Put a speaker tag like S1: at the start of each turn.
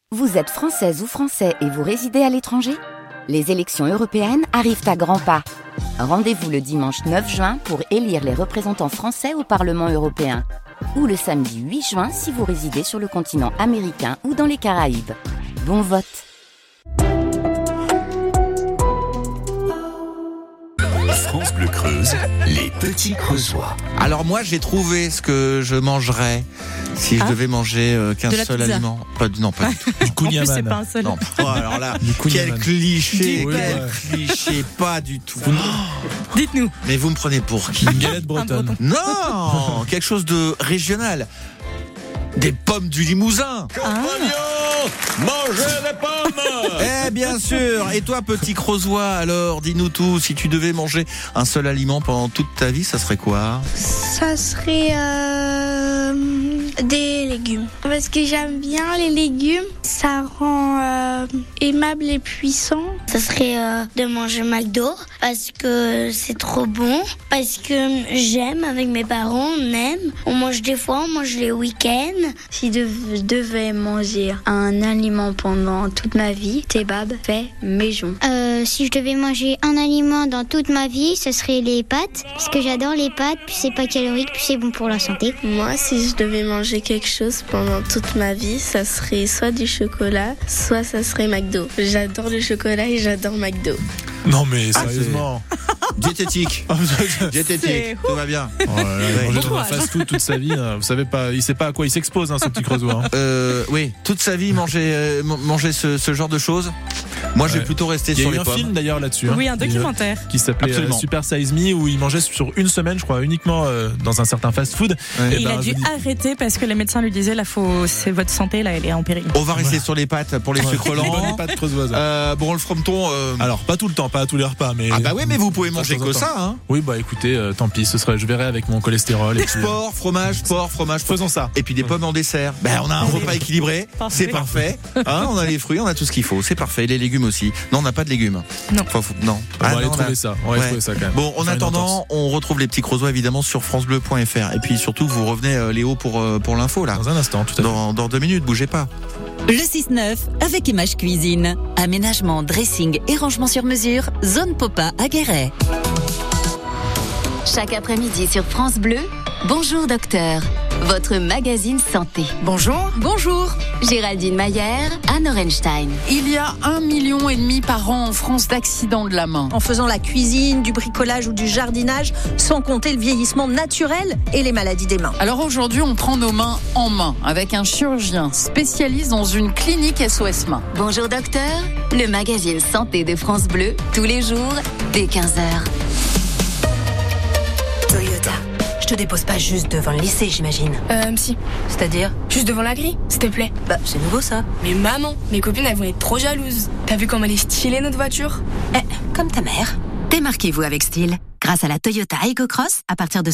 S1: Vous êtes française ou français et vous résidez à l'étranger ? Les élections européennes arrivent à grands pas. Rendez-vous le dimanche 9 juin pour élire les représentants français au Parlement européen. Ou le samedi 8 juin si vous résidez sur le continent américain ou dans les Caraïbes. Bon vote!
S2: France Bleu Creuse, les petits Creusois.
S3: Alors moi j'ai trouvé ce que je mangerais si je devais manger qu'un seul aliment. Pas du tout.
S4: Du kouign-amann.
S5: En plus, c'est pas un seul.
S3: Non. Oh, alors là,
S4: Du
S3: quel cliché,
S4: Oui,
S3: cliché, pas du tout.
S5: Dites-nous.
S3: Mais vous me prenez pour qui?
S4: Une galette bretonne.
S3: Non, quelque chose de régional. Des pommes du Limousin.
S2: Mangez des pommes.
S3: Eh bien sûr. Et toi, petit Creusois, alors, dis-nous tout. Si tu devais manger un seul aliment pendant toute ta vie, ça serait quoi?
S6: Ça serait des légumes. Parce que j'aime bien les légumes. Ça rend aimable et puissant. Ça serait de manger McDo. Parce que c'est trop bon. Parce que j'aime avec mes parents, on aime. On mange des fois, on mange les week-ends.
S7: Si je devais manger un aliment pendant toute ma vie, kebab fait maison.
S8: Si je devais manger un aliment dans toute ma vie, ce serait les pâtes. Parce que j'adore les pâtes, puis c'est pas calorique, puis c'est bon pour la santé.
S6: Moi, si je devais manger quelque chose pendant toute ma vie, ça serait soit du chocolat, soit ça serait McDo. J'adore le chocolat et j'adore McDo.
S4: Non mais sérieusement.
S3: Diététique. Diététique. Tout va bien.
S4: Oh là là, il mange dans un fast-food toute sa vie. Vous savez pas, il sait pas à quoi il s'expose, ce petit Creusois.
S3: Oui, toute sa vie manger ce genre de choses. Moi, je vais plutôt rester sur les pommes.
S4: Il y a eu un film d'ailleurs là-dessus.
S5: Oui, un documentaire.
S4: Qui s'appelait Super Size Me, où il mangeait sur une semaine, je crois, uniquement dans un certain fast-food.
S3: Ouais.
S5: Et il a dû arrêter parce que les médecins lui disaient, c'est votre santé, là, elle est en péril.
S3: On va rester sur les pâtes pour les sucres lents.
S4: Les pâtes creusoises.
S3: Bon, le frometon.
S4: Alors, pas tout le temps, pas à tous les repas, mais.
S3: Ah bah oui, mais vous pouvez manger que ça, hein.
S4: Oui, bah écoutez, tant pis, je verrai avec mon cholestérol.
S3: Sport, fromage.
S4: Faisons ça.
S3: Et puis des pommes en dessert. Ben, on a un repas équilibré. C'est parfait. Hein, on a les fruits, on a tout ce qu'il faut. C'est parfait. Les légumes aussi. Non, on n'a pas de légumes.
S5: Non.
S3: Non.
S4: On va aller trouver ça. On va trouver ça quand même.
S3: Bon, en attendant, on retrouve les petits Creusois évidemment sur francebleu.fr. Et puis surtout, vous revenez Léo pour l'info là.
S4: Dans un instant, tout à fait.
S3: Dans 2 minutes, bougez pas.
S9: Le 6-9 avec Image Cuisine. Aménagement, dressing et rangement sur mesure. Zone Popa à Guéret.
S1: Chaque après-midi sur France Bleu, Bonjour Docteur, votre magazine santé.
S10: Bonjour.
S1: Bonjour, Géraldine Mayer, Anne Orenstein.
S10: Il y a 1,5 million par an en France d'accidents de la main.
S11: En faisant la cuisine, du bricolage ou du jardinage, sans compter le vieillissement naturel et les maladies des mains.
S10: Alors aujourd'hui, on prend nos mains en main avec un chirurgien spécialiste dans une clinique SOS Main.
S1: Bonjour Docteur, le magazine santé de France Bleu, tous les jours, dès 15h.
S12: Toyota. Je te dépose pas juste devant le lycée, j'imagine.
S13: Si.
S12: C'est-à-dire?
S13: Juste devant la grille, s'il te plaît.
S12: Bah, c'est nouveau ça.
S13: Mais maman, mes copines, elles vont être trop jalouses. T'as vu comme elle est stylée, notre voiture?
S12: Comme ta mère.
S14: Démarquez-vous avec style. Grâce à la Toyota Aygo Cross, à partir de